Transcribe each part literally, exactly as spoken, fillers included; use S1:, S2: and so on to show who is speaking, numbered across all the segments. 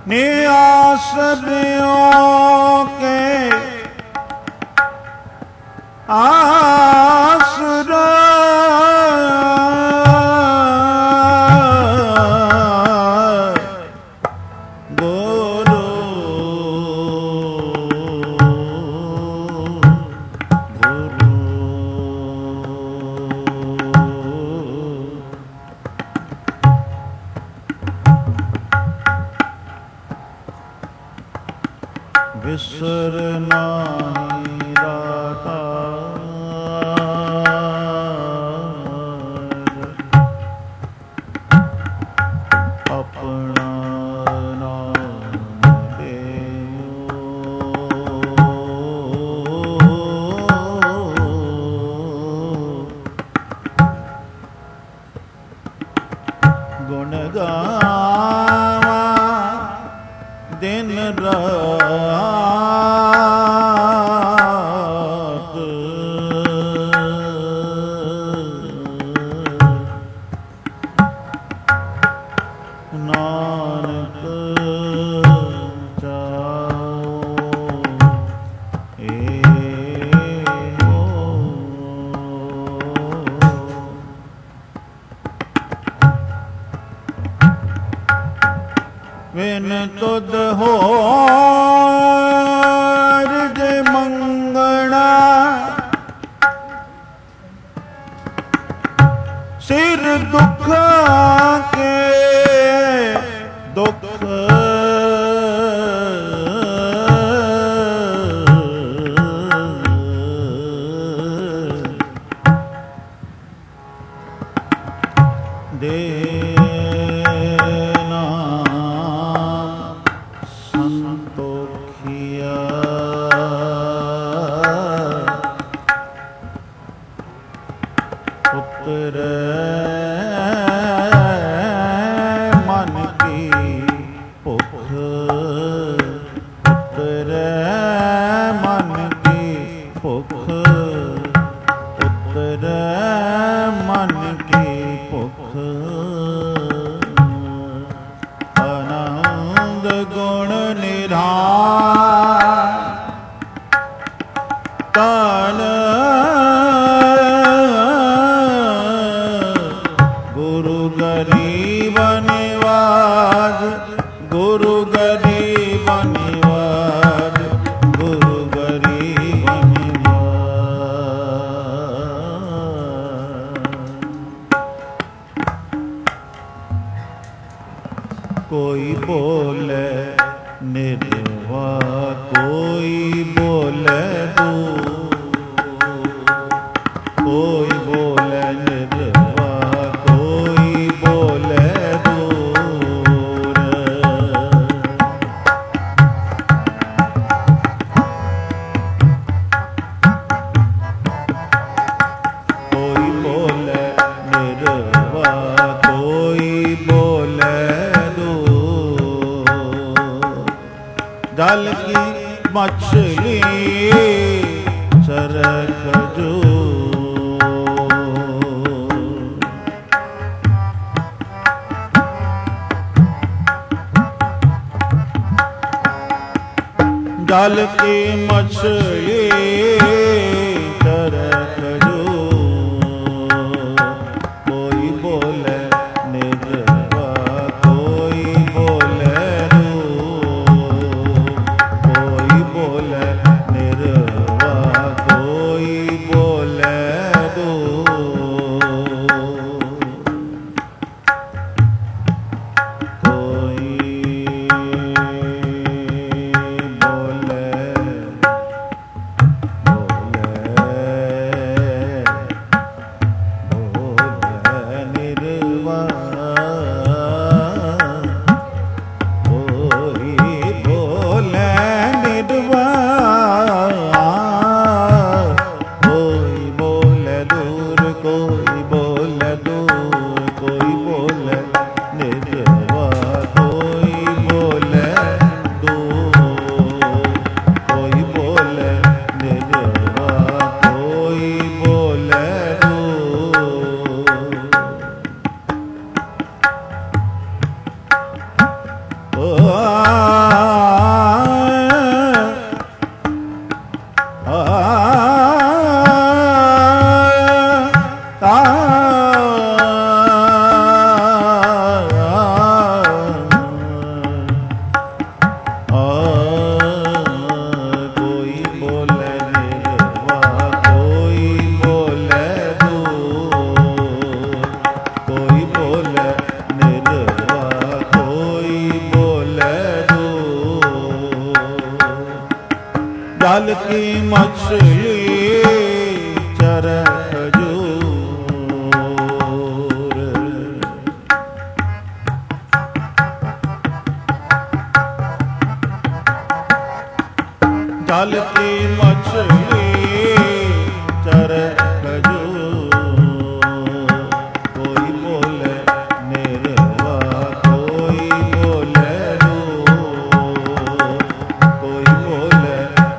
S1: निआसरियों के आसरा गुरु गुरु विसर नाहीं दातार अपना नाम देओ गुण गावा दिन रात नानक चाओ एहो विन तुद होर जे मंगना सिर दुख के दुख देना संतोखिया उतरे मन की भुख उतरे मन की भुख उतरे मन की भुख आनंद गुण निधान तन गुरु गरीब निवाज गुरु गरीब निवाज गुरु गरीब निवाज कोई बोले निर्वा कोई बोले दू कोई बोले निर्वा कोई बोले दूर कोई बोले निर्वा कोई बोले जल की मछली सरख जो जल की मछली सरख जो कोई बोले निर्वा कोई बोले बोले निर्वा कोई बोले दो कोई बोले जल की मछली चरे खजूर, जल की मछली चरे खजूर, कोई बोले निर्वा कोई बोले दूर, कोई बोले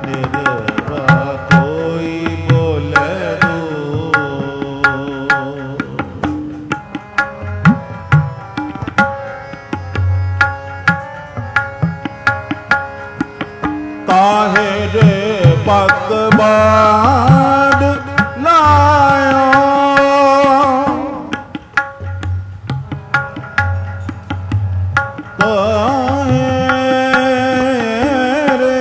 S1: काहे रे बकबाद लायो, काहे रे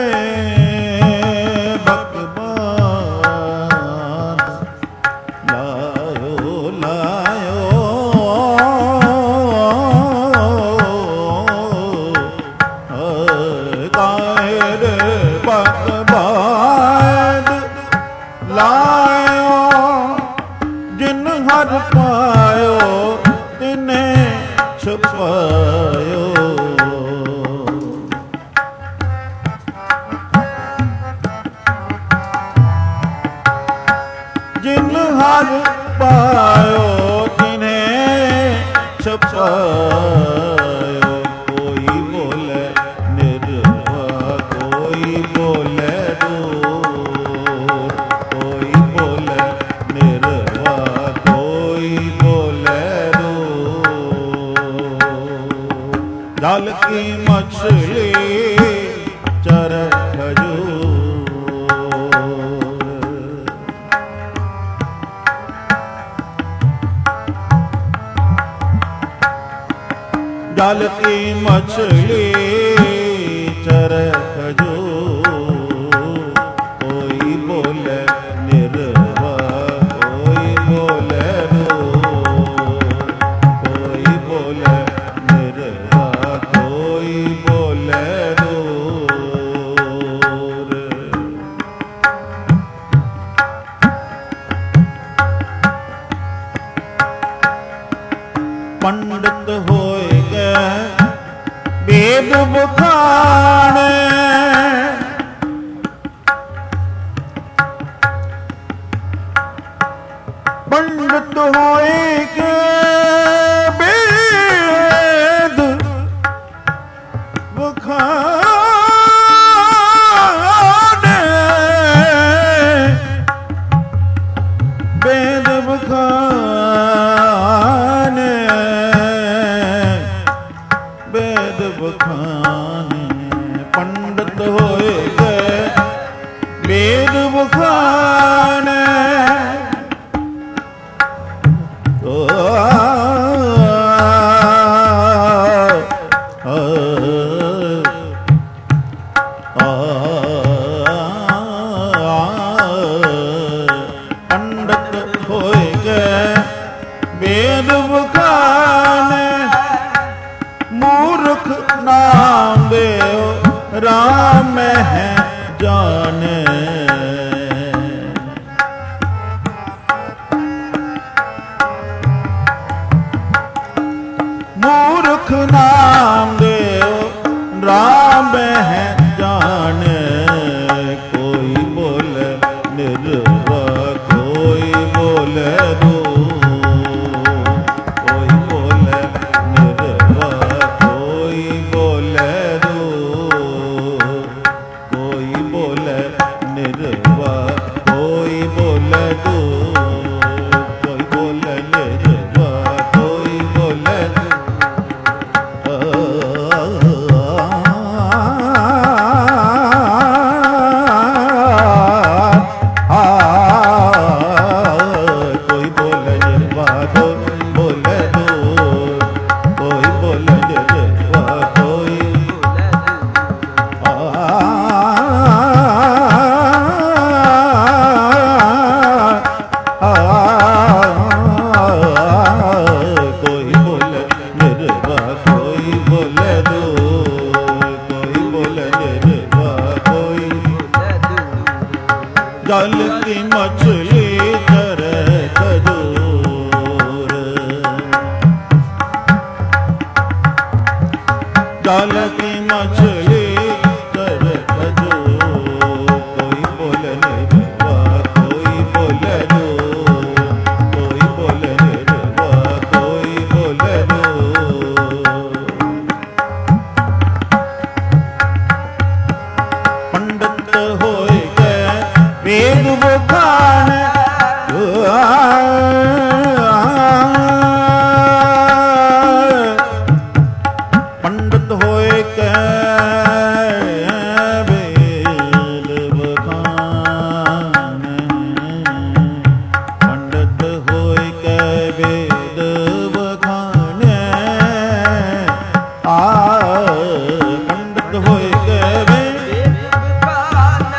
S1: बकबाद लायो लायो, काहे रे बकबाद लायो, जिन हर पायो तिने छुपायो, जिन हर पायो तिने छुपायो, कोई बोले निर्वा कोई बोले दूर, कोई बोले निर्वा कोई बोले दूर, जल की मछली चरे खजूर, जल की मछली चरे खजूर, कोई बोले निर्वा कोई बोले दूर, कोई बोले निर्वा कोई बोले दूर। पंडित होए गए वेद बखाने, पंडित होए के वेद बखाने, वेद बखाने, वेद बखाने, पंडित होए गए वेद बखाने, ओ आ, आ, पंडित होए गए वेद बखाने, मूर्ख नाम देव राम है जाने, मूर्ख नाम देव राम है जाने, कोई बोले निर्वा कोई बोले दूर, कोई बोले निर्वा कोई बोले दूर, कोई बोले निर्वा कोई बोले दूर, कोई बोले निर्वा कोई बोले दूर। की मछली कर खजो, कोई बोले निर्वा कोई बोले रो, कोई बोले निर्वा कोई बोले रो। पंडित होए के वेद बखान, पंडित होए के वेद बखान, पंडित होए के वेद बखान, आ पंडित होए के वेद बखान,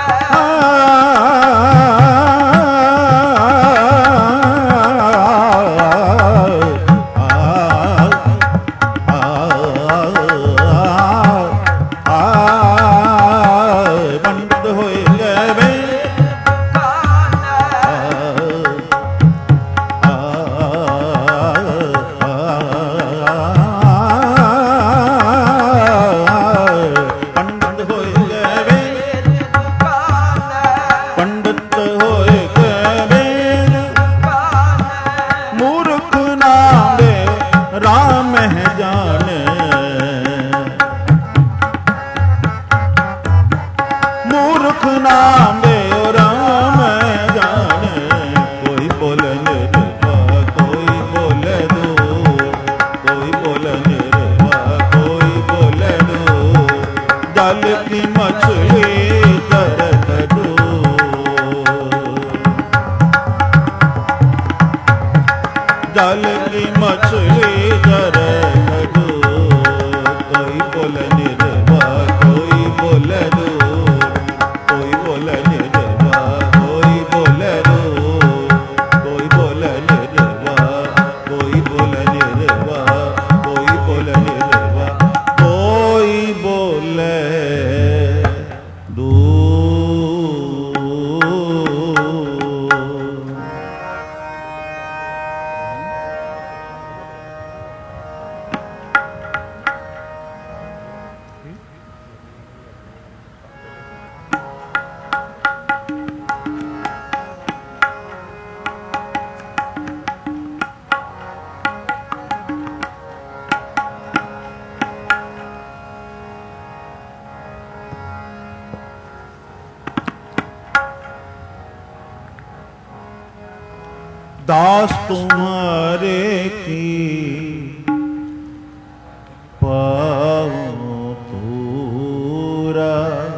S1: मूर्ख नाम देव राम जाने, कोई बोले निर्वा कोई बोले दूर, कोई बोले निर्वा कोई बोले दूर। जल की मछली करत दूर, जल की मछली करत दूर, कोई बोले निर्वा कोई बोले दूर, कोई बोले निर्वा कोई बोले दूर, कोई बोले निर्वा कोई बोले निर्वा कोई बोले निर्वा कोई बोले दूर। दास तुम्हारे की पाऊं तूरा,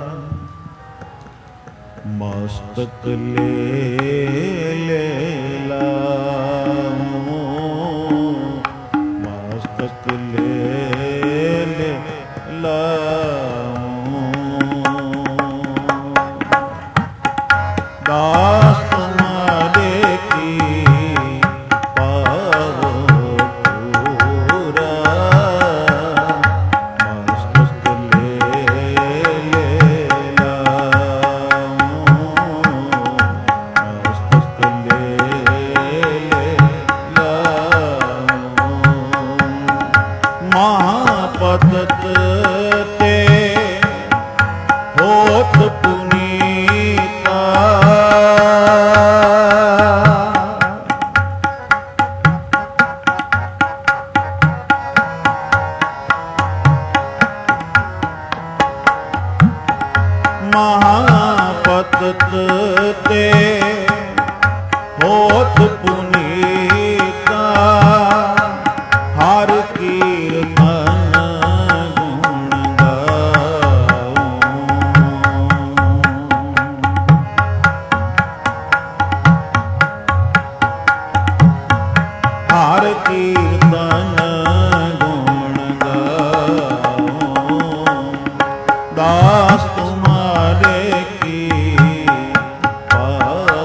S1: मस्तक ले ले लाऊं, मस्तक ले ले लाऊं। दास तुम्हारे की महापतत ते होत पुनीता, महापतत ते होत पुनीता, हर कीर्तन गुण गाऊं, हर कीर्तन गुण गाऊं। दास तुम्हारे की पाऊं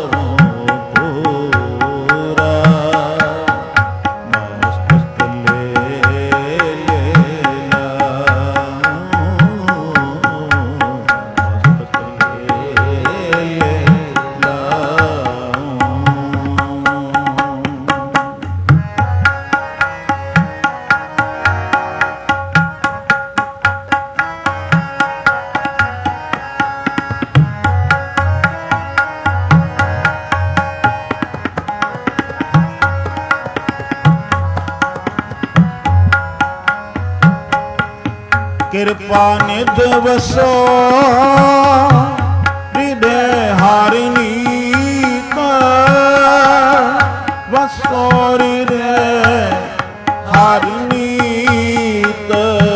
S1: ਕਿਰਪਾ ਨਿਧ ਵਸੋ ਹਿਰਦੈ ਹਰਿਨੀਤ ਵਸੋ ਹਿਰਦੈ ਹਰਿਨੀਤ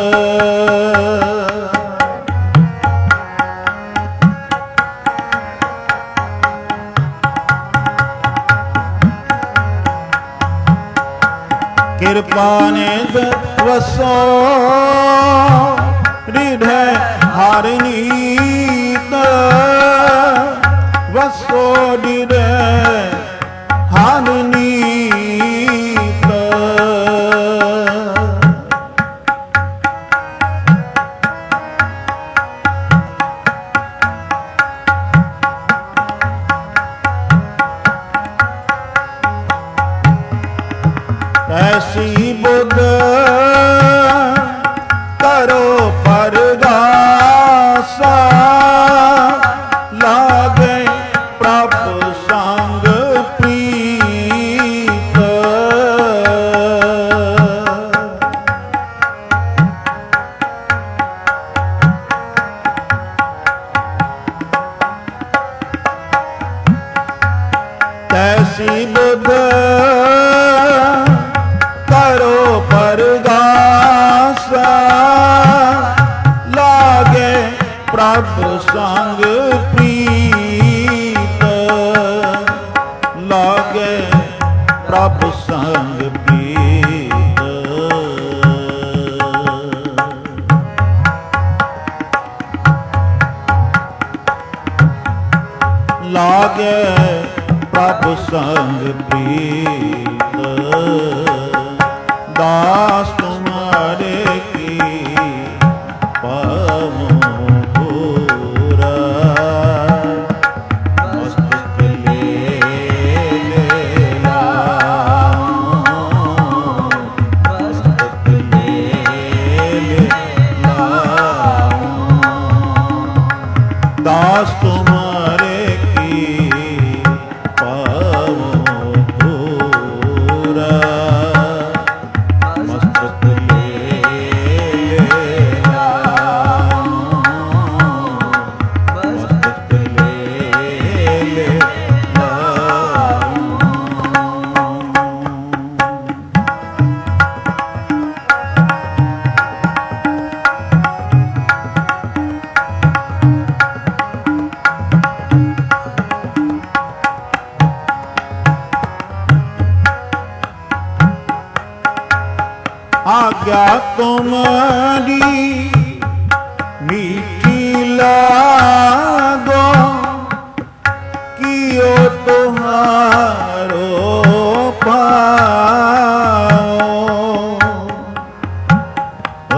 S1: ਕਿਰਪਾ ਨਿਧ ਵਸੋ ਹਿਰਦੈ ਹਰਿਨੀਤ ਵਸੋ ਹਿਰਦੈ ਹਰਿਨੀਤ ਐਸੀ ਬੁੱਧ ਕਰੋ ਪਰਗਾਸਾ ਲਾਗੇ ਪ੍ਰਭ ਸੰਗ ਪ੍ਰੀਤ ਤੈਸੀ ਬੁੱਧ ਕਰੋ ਪਰਗਾਸਾ ਲਾਗੇ ਪ੍ਰਭ ਸੰਗ ਪ੍ਰੀਤ ਲਾਗੇ ਪ੍ਰਭ ਸੰਗ ਪ੍ਰੀਤ ਲਾਗੇ ਪ੍ਰਭ ਸੰਗ ਪ੍ਰੀਤ दास तुम्हारे की पावो पूरा मस्तक ले लेला मस्तक ले लेला दास तुम्हारे की पावो पूरा आज्ञा तुम्हारी मीठी लागो कियो तुम्हारो पाओ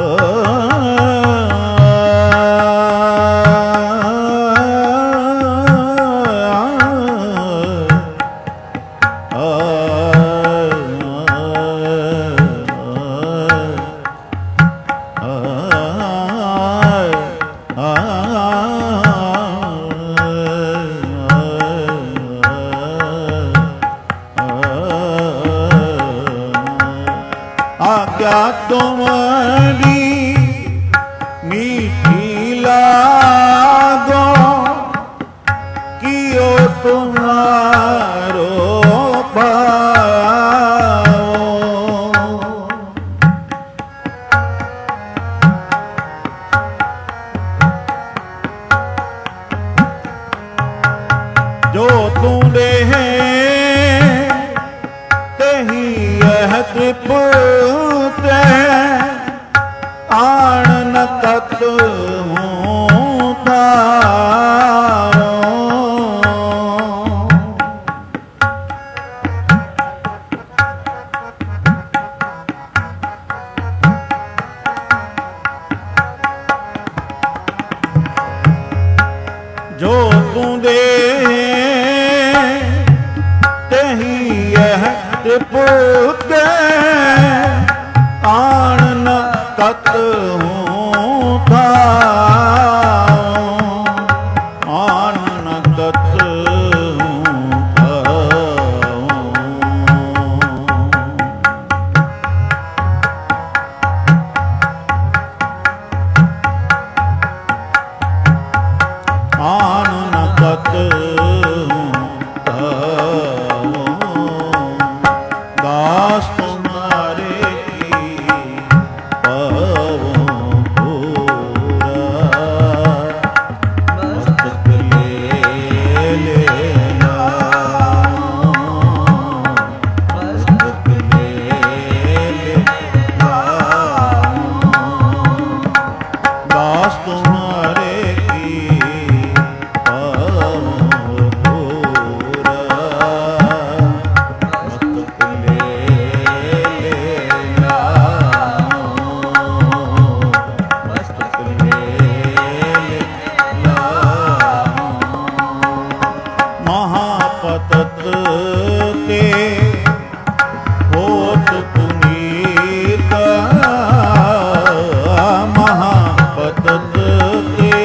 S1: आज्ञा तुम्हारी मीठी लागो कियो तुम्हारो पाओ जो तुम दे तेहि यह त्रिपुत आन न तत् हूँ तारो जो तू दे तेहि यह त्रिपुत आन न तत् हूँ तारो आन न तत् हूँ तारो दास तुम्हारे की पाऊँ पूरा मस्तक ले लेना मस्तक ले लेना महापतत ते होत पुनीत महापतत ते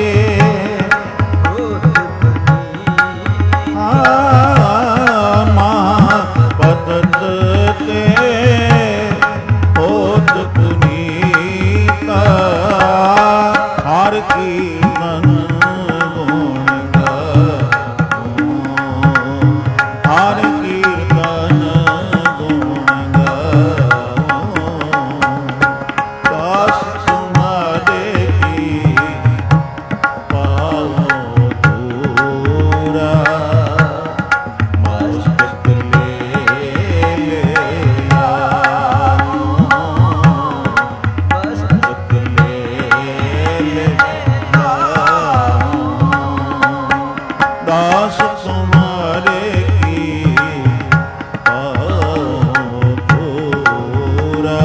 S1: महापतत ते होत पुनीत हर कीर्तन गुण गाऊं हर कीर्तन गुण गाऊं दास तुम्हारे की पाऊँ पूरा मस्तक ले लेना मस्तक ले लेना दास तुम्हारे की पाऊँ पूरा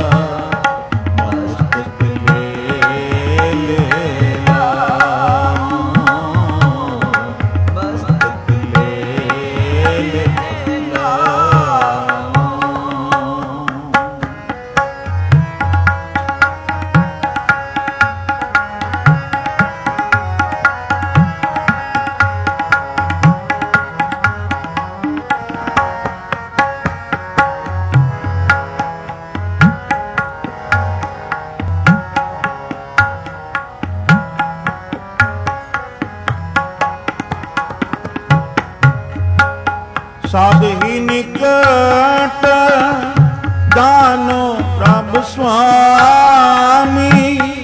S1: मस्तक ले लेना मस्तक ले लेना साध ही निकट जानो प्रभु स्वामी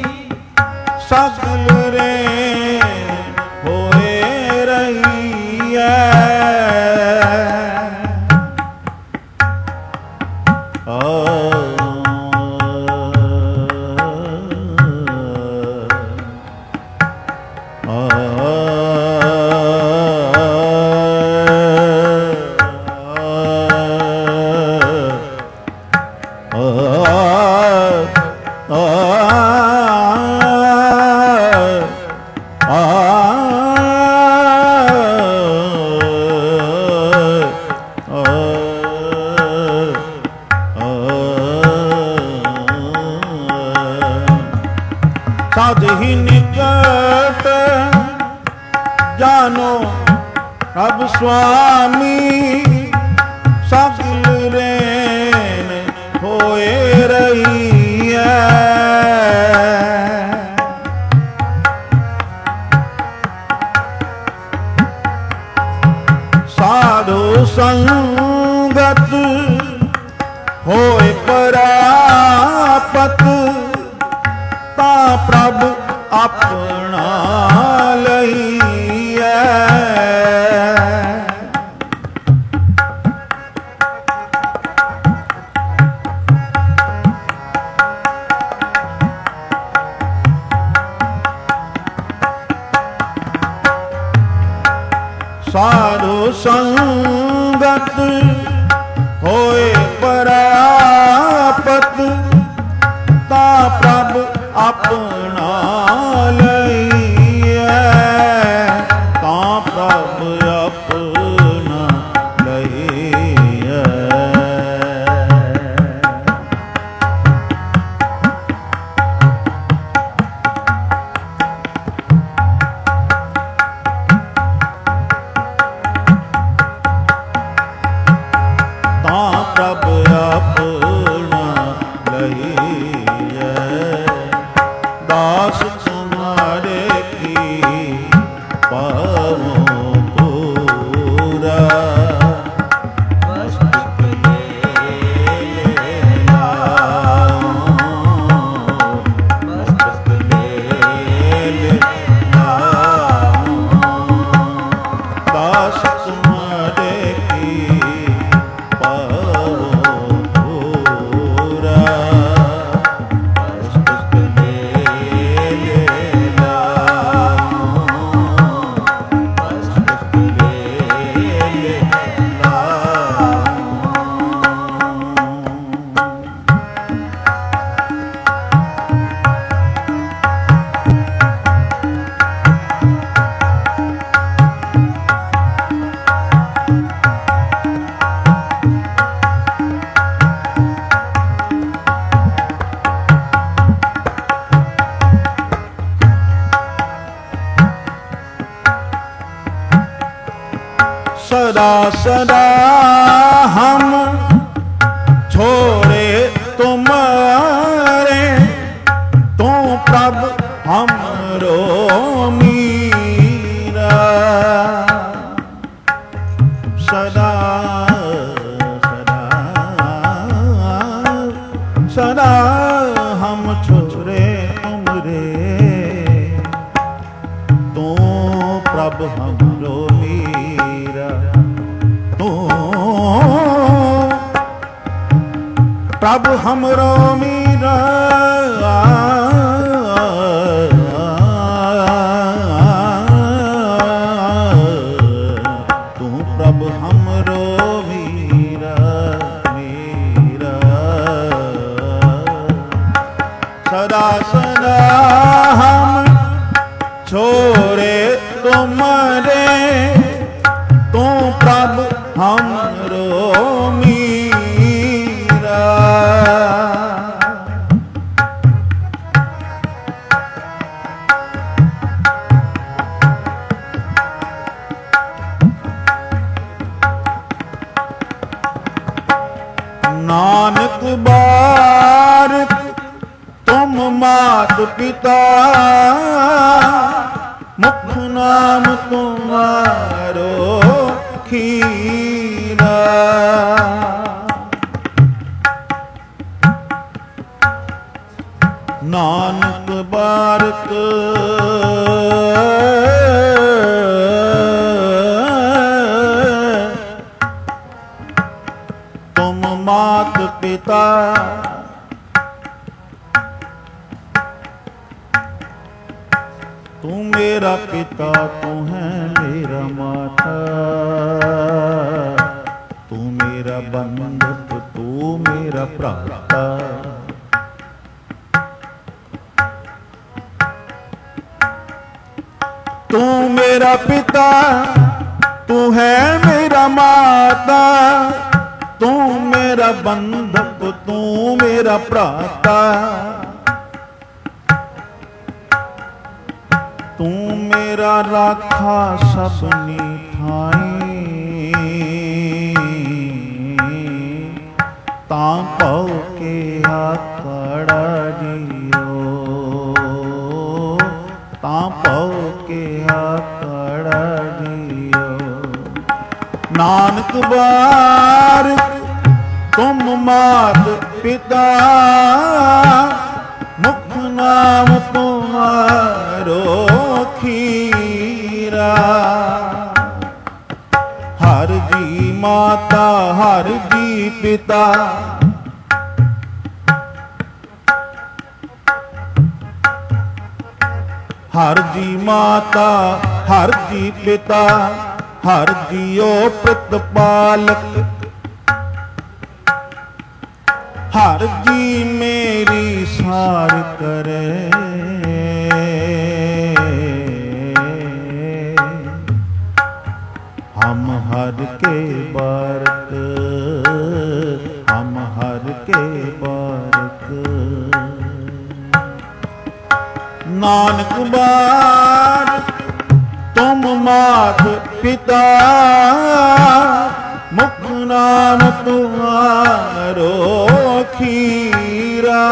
S1: सकल रे होए रही है आ, आ, साध ही निकट जानो अब स्वामी सकल रेन होए रही है साधु संगत होए परापत ता प्रभ अपना लईए साधु संगत होए परापत ता प्रभ अपना लईए ता प्रभ अपना लईए ता प्रभ सदा सदा हम छोड़े तुम्हारे, तू प्रभु हमरो मीरा। सदा सदा सदा हम छोड़े तुमरे, तू प्रभु हमरो मीरा। तू प्रभु हमरो मीरा, तू प्रभु हमरो मीरा मीरा। सदा सदा हम छोड़े तुम्हारे, तू प्रभु हमरो मीरा। नानक बारिक तुम मात पिता, मुख नाम तुम्हारो खीरा। नानक बारिक तुम मात पिता, तू मेरा पिता तू है मेरा माता, तू मेरा बंधक तू मेरा भ्राता। तू मेरा पिता तू है मेरा माता, तू मेरा बंधक तू मेरा भ्राता। तू मेरा राखा सबनी ठाई, तां पौ के आकड़ा जियो, तां पौ के आकड़ा जियो। नानक बार तुम मात पिता, मुख नाम तुम्हारो खीरा। हर जी माता हर जी पिता, हर जी माता हर जी पिता, हर जियो प्रतिपालक। हर जी मेरी सार करे, हम हर के बारक, हम हर के बारक। नानक बार तुम मात पिता, मुख नाम तुम्हारो खीरा।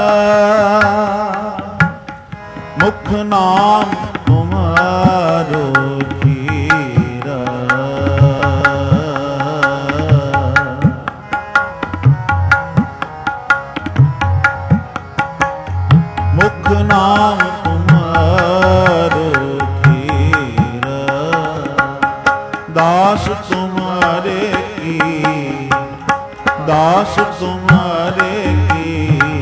S1: मुख नाम तुम्हारो खीरा। मुख नाम तुम्हारो खीरा। दास तुम्हारे की, दास तुम्हारे की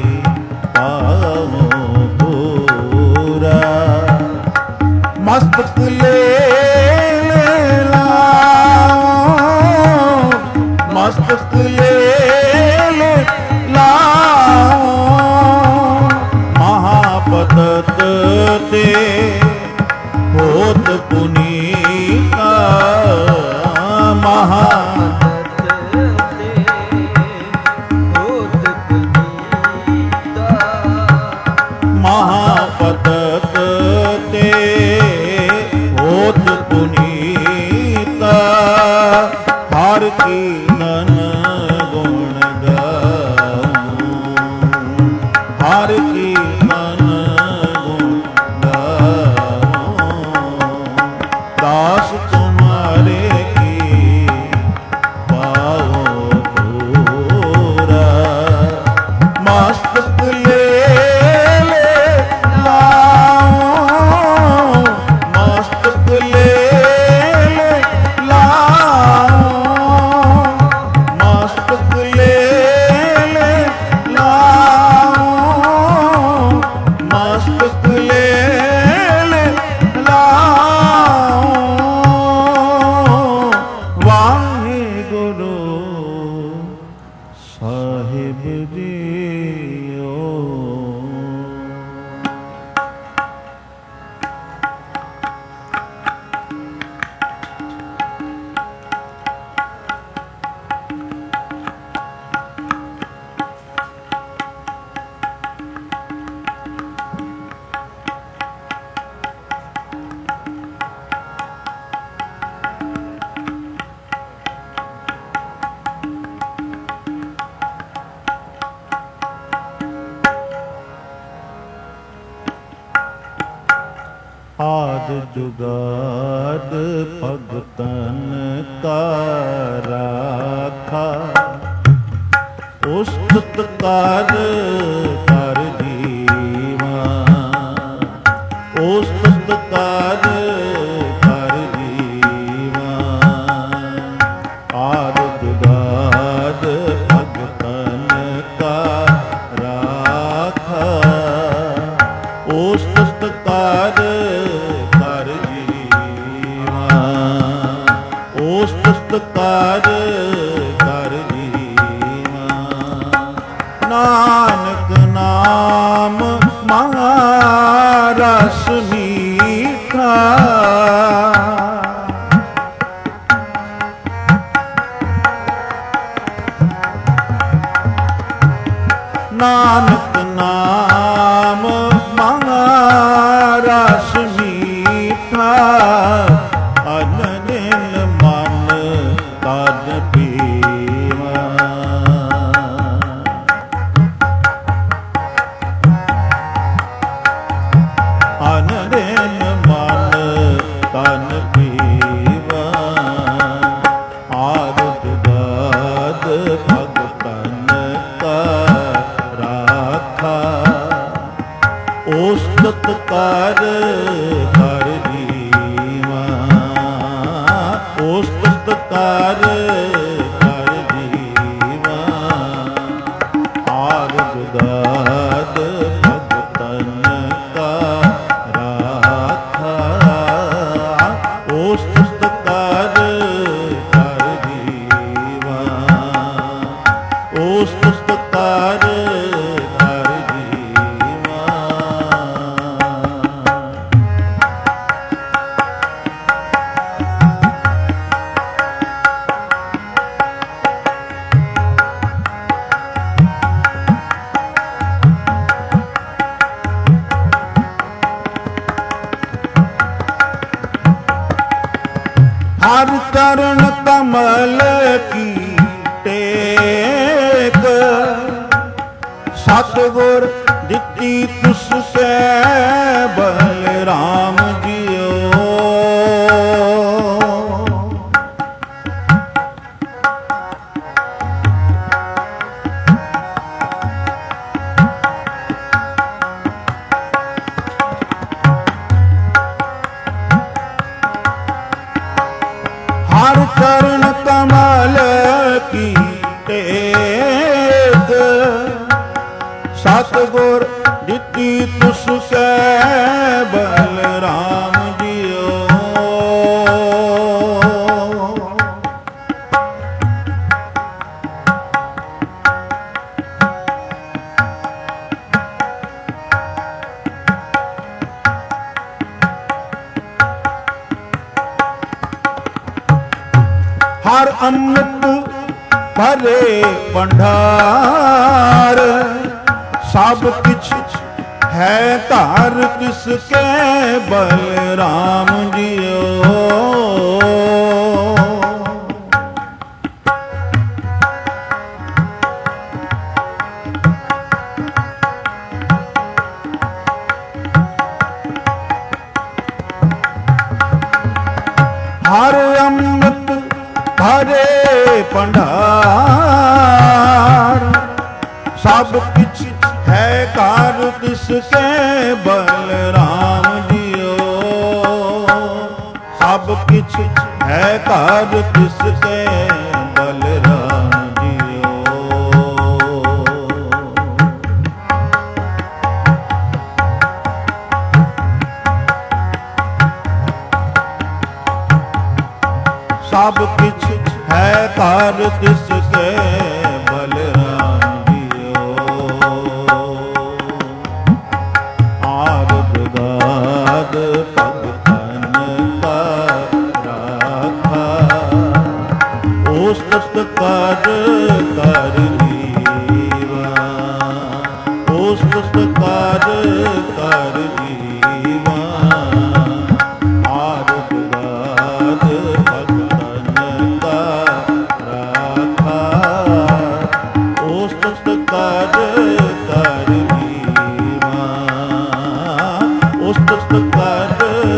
S1: पाओ पूरा। मस्तक ले लाओ, मस्तक ले लाओ। महापतत ते होत पुनीता, महा महापतत ते होत पुनीता। ਆਦ ਜੁਗਾਦ ਭਗਤਨ ਕਾ ਰਾਖਾ, ਉਸਤਤ ਕਰ ਕਰ ਜੀਵਾ, ਉਸਤਤ ਕਰ ਕਰ ਜੀਵਾ। ਆਦ ਜੁਗਾਦ ਭਗਤਨ ਕਾ ਰਾਖਾ, ਉਸਤਤ ਕਰ ਕਰ ਜੀਵਾ, ਉਸਤਤ ਕਰ ਕਰ ਜੀਵਾ। ਨਾਨਕ ਨਾਮ ਮਹਾ ਰਸ ਮੀਠਾ, ਨਾਨਕ ਨਾਮ ਮਹਾ ਰਸ ਮੀਠਾ। ਅਨੰਦ ਮਨ ਤਨ ਪੀਵਾ, ਅਨੰਦ ਮਨ ਤਨ ਪੀਵਾ। ਆਦ ਜੁਗਾਦ ਭਗਤਨ ਕਾ ਰਾਖਾ, ਉਸਤਤ ਕਰ ਕਰ ਜੀਵਾ, ਉਸਤਤ ਕਰ ਕਰ ਜੀਵਾ। ਆਦ ਜੁਗਾਦ ਭਗਤਨ ਕਾ ਰਾਖਾ, ਉਸਤਤ ਕਰ ਕਰ ਜੀਵਾ, ਉਸਤਤ ਕਰ ਕਰ ਜੀਵਾ। ਹਰ ਚਰਨ ਕਮਲ ਕੀ ਟੇਕ, ਸਤਿਗੁਰ ਦਿੱਤੀ ਤੁਸ ਸੇ ਬਲਰਾਮ ਜੀਓ। ਹਰ ਚਰਨ ਕਮਲ ਕੀ ਟੇਕ, ਸਤਿਗੁਰ ਦਿੱਤੀ ਤੁਸ ਸੇ ਬਲਰਾਮ ਜੀਓ। ਹਰ ਅੰਮ੍ਰਿਤ ਭਰੇ ਭੰਡਾਰ, ਸਭ ਕਿਛ ਹੈ ਧਾਰ ਕਿਸ ਕੇ ਬਲਰਾਮ ਜੀਓ। ਹਰ ਅੰਮ੍ਰਿਤ ਭਰੇ ਭੰਡਾਰ, ਸਭ ਕਿਛ ਹੈ ਕਾਰ ਕਿਸ ਕੇ ਬਲਰਾਮ ਜੀਓ। ਸਭ ਕਿਛ ਹੈ ਕਾਰ ਕਿਸ ਕੇ ਬਲਰਾਮ ਜੀਓ। ਸਭ ਕਿਛ ਹੈ ਕਾਰ ਕਿਸ ਕੇ ਬਲਰਾਮ ਜੀਓ। ਆਦ ਜੁਗਾਦ ਭਗਤਨ ਕਾ ਰਾਖਾ, ਉਸਤਤ ਕਰ ਕਰ ਜੀਵਾ, ਉਸਤਤ ਕਰ ਕਰ ਜੀਵਾ। ਆਦ ਜੁਗਾਦ ਭਗਤਨ ਕਾ ਰਾਖਾ, ਉਸਤਤ ਕਰ ਕਰ ਜੀਵਾ, ਉਸਤਤ ਕਰ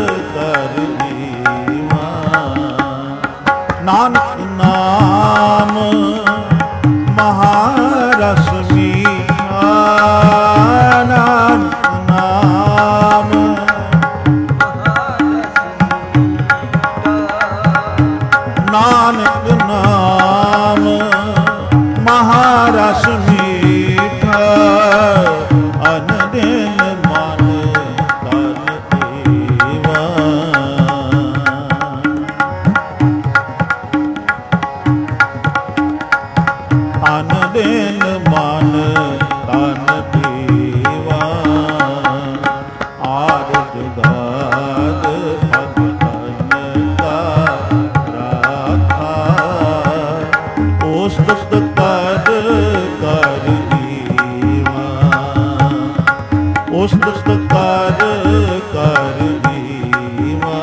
S1: ਜੁਗਾਦ ਭਗਤਨ ਕਾ ਰਾਖਾ। ਉਸ ਤੁਸਤ ਕਰ ਕਰ ਜੀਵਾ, ਉਸ ਤੁਸਤ ਕਰ ਕਰ ਜੀਵਾ।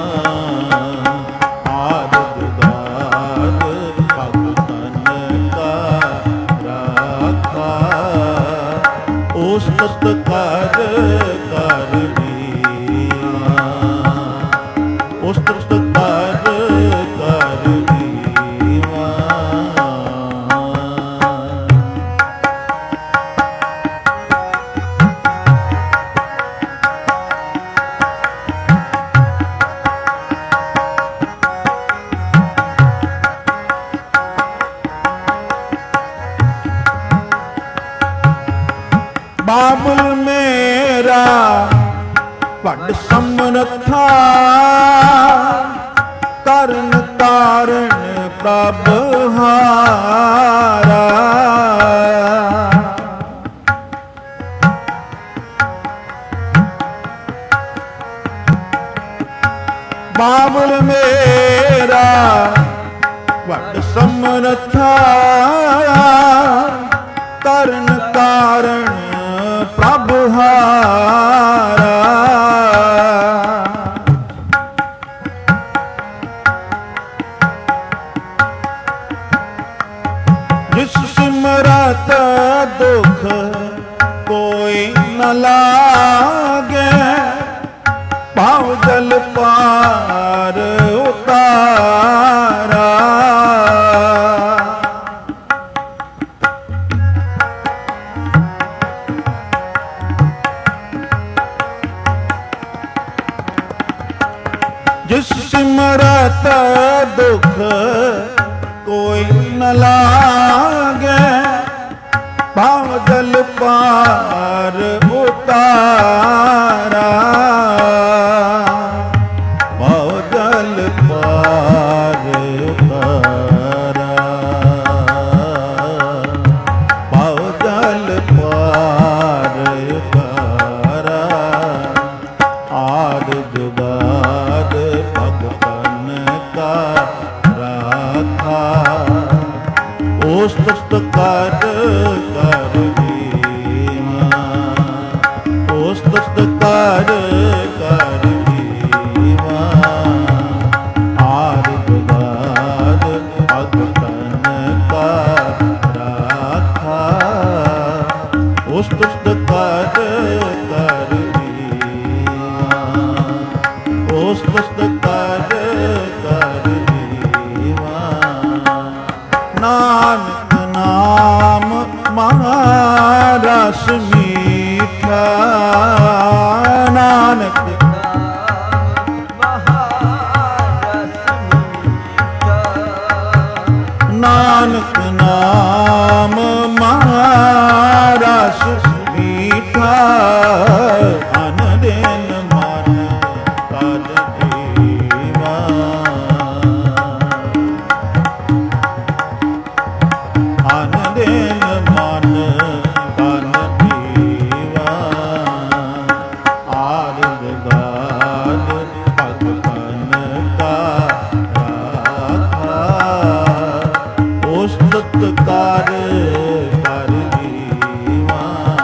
S1: ਆਦ ਜੁਗਾਦ ਭਗਤਨ ਕਾ ਰਾਖਾ। ਉਸ ਤੁਸਤ ਕਰ ਕਰ ਜੀਵਾ, ਉਸ ਤੁਸਤ ਕਰ ਕਰ ਜੀਵਾ। ਬਾਬਲ ਮੇਰਾ ਵੱਡ ਸਮਰਥਾ, ਤਰਨ ਤਾਰਨ ਪ੍ਰਭ ਹਾਰਾ। ਬਾਬਲ ਮੇਰਾ ਵੱਡ ਸਮਰਥਾ, ਤਰਨ ਤਾਰਨ ਪ੍ਰਭ ਹਾਰਾ। ਜਿਸ ਸਿਮਰਤ ਦੁਖ ਕੋਈ ਨ ਲਾਗੇ, ਭਾਵ ਜਲ ਪਾਰ ਉਤਾਰਾ। ਜਿਸ ਸਿਮਰਤ ਦੁਖ ਕੋਈ ਨ ਲਾਗੇ, ਭਾਵ ਜਲ ਪਾਰ ਉਤਾਰਾ। ਭਾਵ ਜਲ ਪਾਰ ਉਤਾਰਾ, ਭਾਵ ਜਲ ਪਾਰ ਉਤਾਰਾ। ਆਦ ਜੁਗਾਦ ਭਗਤਨ ਕਾ ਰਾਖਾ। ਉਸ ਤੁਸਤ ਕਰ ਕਰ ਜੀਵਾ, ਉਸ ਤੁਸਤ ਕਰ ਕਰ ਜੀਵਾ। ਆਦ ਜੁਗਾਦ ਭਗਤਨ ਕਾ ਰਾਖਾ। ਉਸ ਤੁਸਤ ਕਰ ਕਰ ਜੀਵਾ, ਉਸ ਤੁਸਤ ਕਰ ਕਰ ਜੀਵਾ। ਨਾਨਕ ਨਾਮ ਮਹਾਰਸ ਮੀਠਾ, ਨਾਨਕ ਨਾਨਕ ਨਾਮ ਮਹਾਰਸ ਮੀਠਾ। ਅਨ ਦਿਨ ਮਨ ਤਨ ਜੀਵਾ, ਅਨ ਦਿਨ ਮਨ ਤਨ ਜੀਵਾ। ਆਦ ਜੁਗਾਦ ਭਗਤਨ ਕਾ ਰਾਖਾ। ਉਸ ਤੁਸਤ ਕਰ ਕਰ ਜੀਵਾ,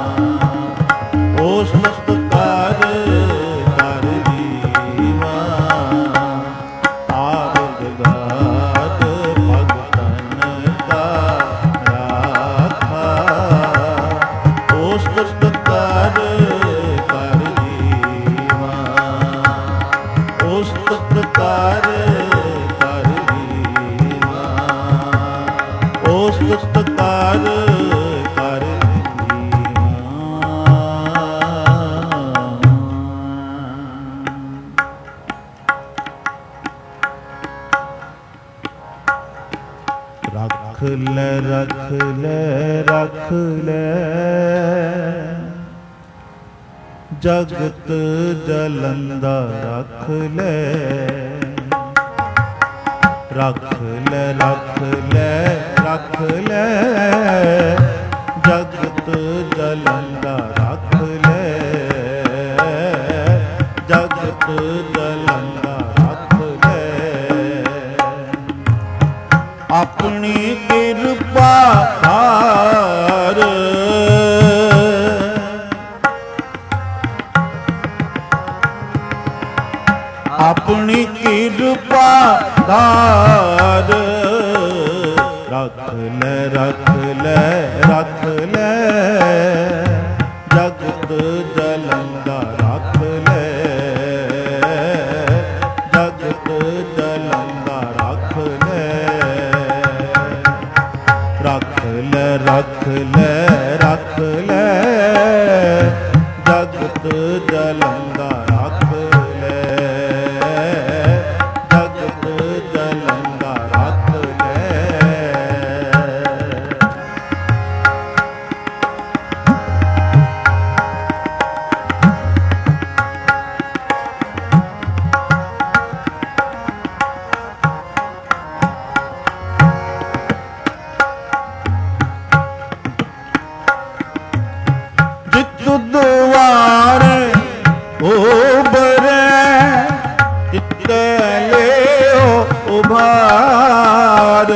S1: ਉਸ ਤੁਸਤ ਕਰ ਕਰ ਜੀਵਾ। ਆਦ ਜੁਗਾਦ ਭਗਤਨ ਕਾ ਰਾਖਾ। ਉਸ ਤੁਸਤ ਕਰ ਕਰ ਜੀਵਾ, ਉਸ ਤੁਸਤ ਕਰ ਕਰ ਜੀਵਾ। ਉਸ ਤੁਸਤ ਕਰ ਕਰ ਜੀਵਾ। ਰੱਖ ਲੈ ਰੱਖ ਲੈ ਰੱਖ ਲੈ, ਜਗਤ ਜਲੰਦਾ ਰੱਖ ਲੈ। ਰੱਖ ਲੈ ਰੱਖ ਲੈ ਰੱਖ ਲੈ, ਜਗਤ ਜਲੰਦਾ ਰੱਖ ਲੈ। ਜਗਤ ਜਲੰਦਾ ਰੱਖ ਲੈ। ਆਪਣੀ ਕਿਰਪਾ ਧਾਰ ਆਪਣੀ ਕਿਰਪਾ ਧਾਰ ਰੱਖ ਲੈ ਰੱਖ ਲੈ ਰੱਖ ਲੈ ਜਗਤ ਜਲੰਦਾ ਰੱਖ ਲੈ ਜਗਤ ਜਲੰਦਾ ਰੱਖ ਲੈ ਰੱਖ ਲੈ ਰੱਖ ਲੈ ਰੱਖ ਲੈ ਜਗਤ ਜਲੰਦਾ ਰੱਖ ਲੈ ਜਗਤ ਜਲੰਦਾ ਰੱਖ ਲੈ। ਜਿਤੁ ਦੁਆਰੇ ਉਭਰੈ ਤਿਤੈ ਲਿਓ ਉਭਾਰ।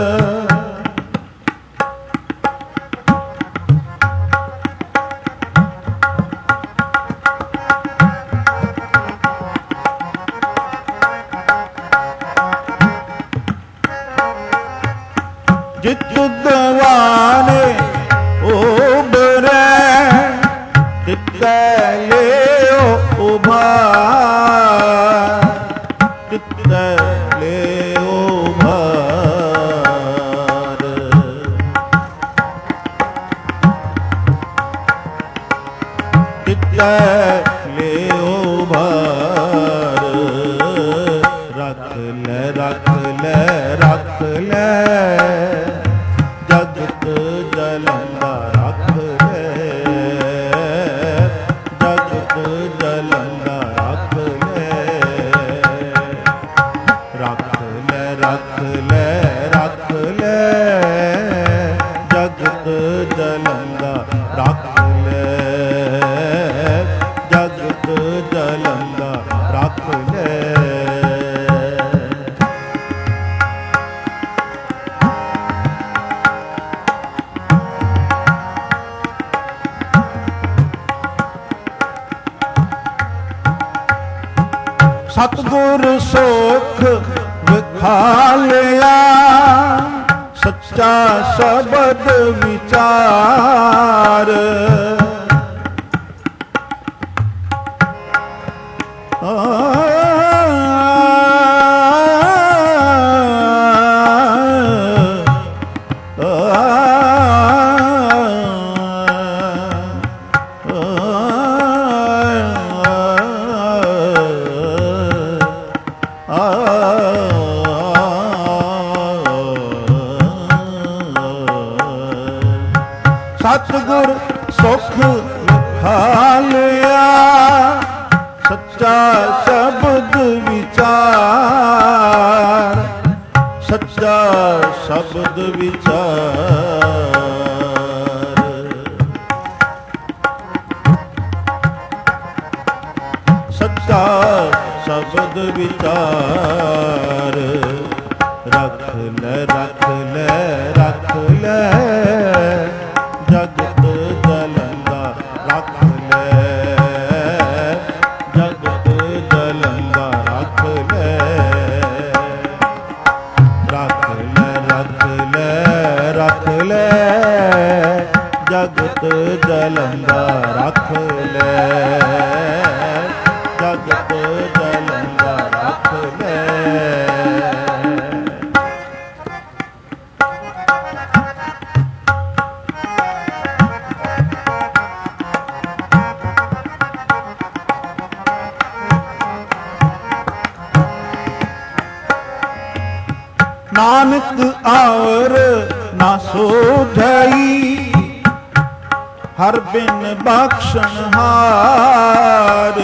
S1: ਜਿਤੁ ਦੁਆਰੇ ਉਭਰੈ ਤਿਤੈ ਲਿਓ ਉਭਾਰ ਤਿਤੈ ਲਿਓ ਉਭਾਰ। ਤਿਤੈ ਲਿਓ ਉਭਾਰ ਰੱਖ ਲੈ ਰੱਖ ਲੈ ਰੱਖ ਲੈ ਜਗਤ ਜਲੰਦਾ ਰੱਖ ਲੈ ਜਗਤ ਜਲੰਦਾ ਰੱਖ ਲੈ ਰੱਖ ਲੈ ਰੱਖ ਲੈ ਰੱਖ ਲੈ ਜਗਤ ਜਲੰਦਾ ਰੱਖ ਲੈ ਜਗਤ ਜਲੰਦਾ ਰੱਖ ਲੈ। ਸਤਿਗੁਰ ਸੁਖ ਵਿਖਾਲਿਆ ਸੱਚਾ ਸ਼ਬਦ ਵਿਚਾਰ। ਸਤਿਗੁਰ ਸੁਖ ਵਿਖਾਲਿਆ ਸੱਚਾ ਸ਼ਬਦ ਵਿਚਾਰ ਸੱਚਾ ਸ਼ਬਦ ਵਿਚਾਰ। ਸੱਚਾ ਸ਼ਬਦ ਵਿਚਾਰ ਰੱਖ ਲੈ ਰੱਖ ਲੈ ਰੱਖ ਲੈ ਜਗਤ ਜਲੰਦਾ ਰੱਖ ਲੈ ਜਗਤ ਜਲੰਦਾ ਰੱਖ ਲੈ ਰੱਖ ਲੈ ਰੱਖ ਲੈ ਰੱਖ ਲੈ ਜਗਤ ਜਲੰਦਾ ਰੱਖ ਲੈ ਜਗਤ ਜਲੰਦਾ ਰੱਖ ਲੈ। ਨਾਨਕ ਔਰ ਨਾ ਸੋਝਈ ਹਰ ਬਿਨ ਬਖਸ਼ਣਹਾਰ।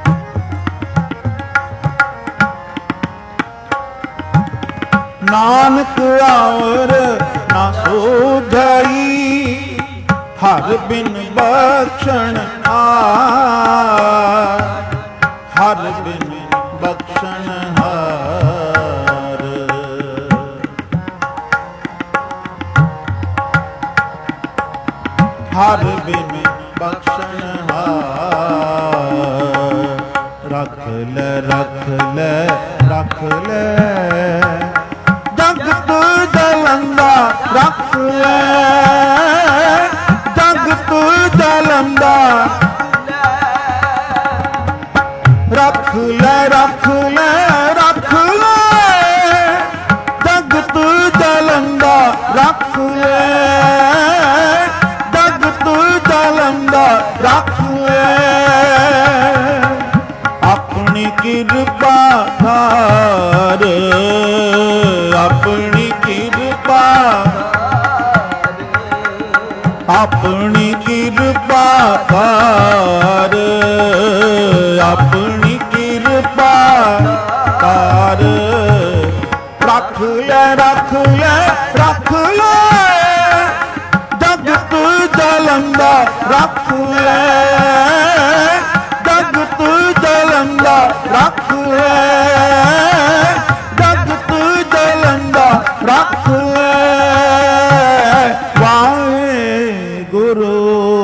S1: ਨਾਨਕ ਨਾਨਕ ਆਵਰ ਨਾ ਸੋਝਈ, ਹਰ ਬਿਨ ਬਖਸ਼ਣ ਹਾਰ, ਹਰ ਬਿਨ ਬਖਸ਼ਣ ਹਾਰ। ਹਰ ਬਿਨ ਬਖਸ਼ਣ ਹਾਰ। ਰੱਖ ਲੈ ਰੱਖ ਲੈ ਰੱਖ ਲੈ ਜਗਤ ਜਲੰਦਾ, ਰੱਖ ਲੈ ਜਗਤ ਜਲੰਦਾ, ਰੱਖ ਲੈ ਰੱਖ ਲੈ ਰੱਖ ਲੈ ਜਗਤ ਜਲੰਦਾ, ਰੱਖ ਲੈ ਜਗਤ ਜਲੰਦਾ, ਰੱਖ ਲੈ ਆਪਣੀ ਕਿਰਪਾ ਧਾਰ, ਆਪਣੀ ਕਿਰਪਾ, ਆਪਣੀ ਕਿਰਪਾ ਧਾਰ, ਆਪਣੀ ਕਿਰਪਾ ਧਾਰ। ਰੱਖ ਲੈ ਰੱਖ ਲੈ ਰੱਖ ਲੈ ਜਗਤ ਜਲੰਦਾ, ਰੱਖ ਲੈ ਜਗਤ ਜਲੰਦਾ, ਰੱਖ ਲੈ ਜਗਤ ਜਲੰਦਾ, ਰੱਖ ਲੈ। ਵਾਹਿਗੁਰੂ।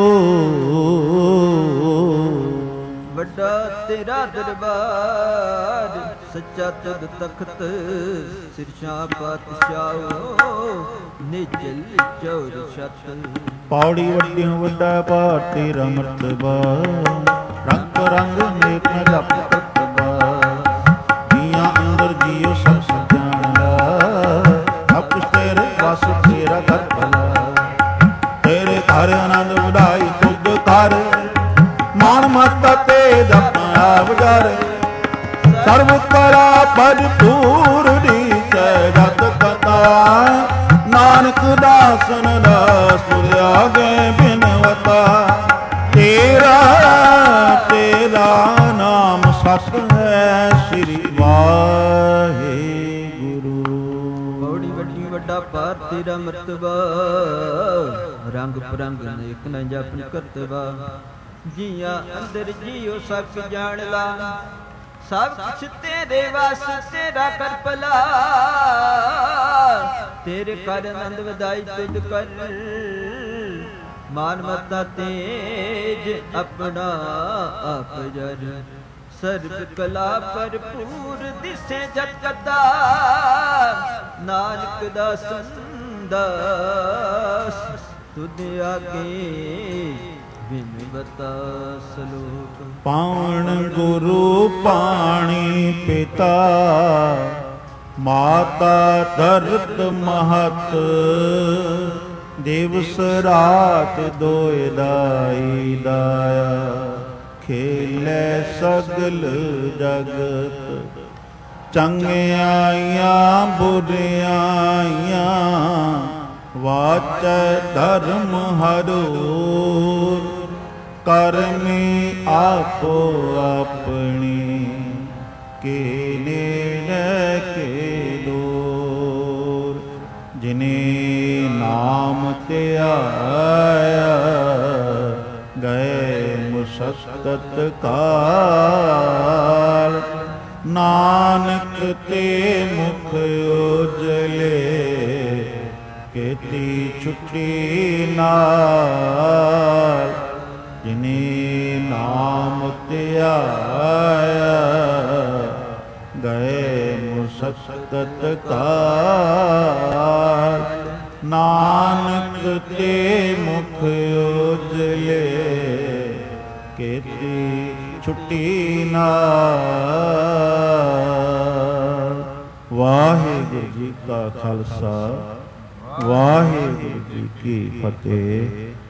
S2: ਵੱਡਾ ਤੇਰਾ ਦਰਬਾਰ, ਸੱਚਾ ਤੁਧ ਤਖਤ, ਸਿਰਸ਼ਾਂ ਪਾਤਸ਼ਾਹੋ ਨਿਜਲ ਚੌਰ ਛਤ।
S1: ਪੌੜੀ ਵੱਡਿਓ ਵੱਡਾ ਭਾਰਤੀ ਰਮਰਤਬਾ, ਰੰਗ ਰੰਗ ਨੇਕ ਨ ਜਪ ਤਤਬਾ। ਜੀਆਂ ਅੰਦਰ ਜੀਓ ਸਭ ਸਜਾਣਦਾ, ਸਭ ਕੁਛ ਤੇਰੇ ਵਸ ਤੇਰਾ ਘਰ ਭਲਾ। ਤੇਰੇ ਘਰ ਆਨੰਦ ਵਧਾਈ ਤੁਧ ਕਰ, ਮਾਣ ਮਸਤਾ ਤੇ ਜਪਨਾ ਵਜਾਰ। ਸਰਬ ਕਲਾ ਭਰਪੂਰ ਦੀਸੈ ਜਤ ਕਥਾ, ਨਾਨਕ ਦਾਸਨ ਦਾਸ ਆਗੇ ਬਿਨਵਤਾ। ਤੇਰਾ ਤੇਰਾ ਨਾਮ ਸਤ ਹੈ, ਸ੍ਰੀ ਵਾਹਿਗੁਰੂ।
S2: ਪੌੜੀ ਵੱਡੀ ਵੱਡਾ ਭਾਰ ਤੇਰਾ ਮਰਤਬਾ, ਰੰਗ ਪਰੰਗ ਨੇਕ ਨ ਜਪਨ ਕਰਤਬਾ। ਜੀਆਂ ਅੰਦਰ ਜੀਓ ਸਭ ਜਾਣ ਲਾ, ਸਭ ਕੁਛ ਤੇਰੇ ਵਾਸ ਤੇਰਾ ਕਰ ਭਲਾ। ਤੇਰੇ ਕਰ ਆਨੰਦ ਵਧਾਈ ਤੁਧ ਕਰ, ਮਾਨ ਮਤਾ ਤੇਜ ਆਪਣਾ ਆਪ ਜਰ। ਸਰਬ ਕਲਾ ਭਰਪੂਰ ਦਿਸੇ ਜਤ ਕਤਾ, ਨਾਨਕ ਦਾਸ ਦਾਸ ਤੁਧ ਆਗੇ ਬਿਨਵਤਾ ਸਲੋਕ।
S1: ਪਾਵਨ ਗੁਰੂ ਪਾਣੀ ਪਿਤਾ, ਮਾਤਾ ਧਰਤ ਮਹਤ। ਦਿਵਸ ਰਾਤ ਦੋਇ ਦਾਈ ਦਾਇਆ, ਖੇਲੇ ਸਗਲ ਜਗਤ। ਚੰਗਿਆਈਆਂ ਬੁਰਿਆਈਆਂ, ਵਾਚੈ ਧਰਮ ਹਰੂਰ। ਕਰਮੀ ਆਪੋ ਆਪਣੀ, ਕੀਨੇ ਕੇ ਦੂਰ। ਜਿਨੇ ਨਾਮ ਧਿਆਇਆ, ਗਏ ਮੁਸਕਤ ਕਾਲ। ਨਾਨਕ ਤੇ ਮੁਖ ਉਜਲੇ, ਕੀਤੀ ਛੁੱਟੀ ਨਾਲ। ਜਿਨੇ ਨਾਮ ਧਿਆਇਆ, ਗਏ ਮੁਸਕਤ ਕਾਲ। ਨਾਨਕ ਤੇ ਮੁਖ ਉਜਲੇ, ਕੀਤੀ ਛੁੱਟੀ ਨਾਲ। ਵਾਹਿਗੁਰੂ ਜੀ ਕਾ ਖਾਲਸਾ, ਵਾਹਿਗੁਰੂ ਜੀ ਕੀ ਫਤਿਹ।